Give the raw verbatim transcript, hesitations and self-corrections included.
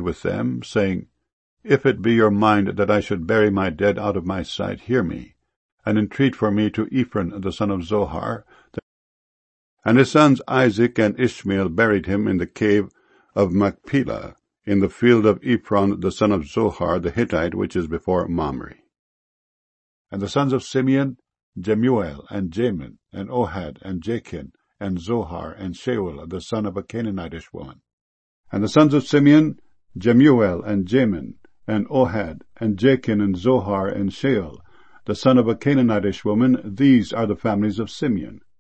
with them, saying, If it be your mind that I should bury my dead out of my sight, hear me, and entreat for me to Ephron the son of Zohar. And his sons Isaac and Ishmael buried him in the cave of Machpelah, in the field of Ephron the son of Zohar the Hittite, which is before Mamre. And the sons of Simeon, Jemuel, and Jamin, and Ohad, and Jachin, and Zohar, and Shaul the son of a Canaanitish woman. And the sons of Simeon, Jemuel, and Jamin, and Ohad, and Jachin, and Zohar, and Shaul the son of a Canaanitish woman. These are the families of Simeon.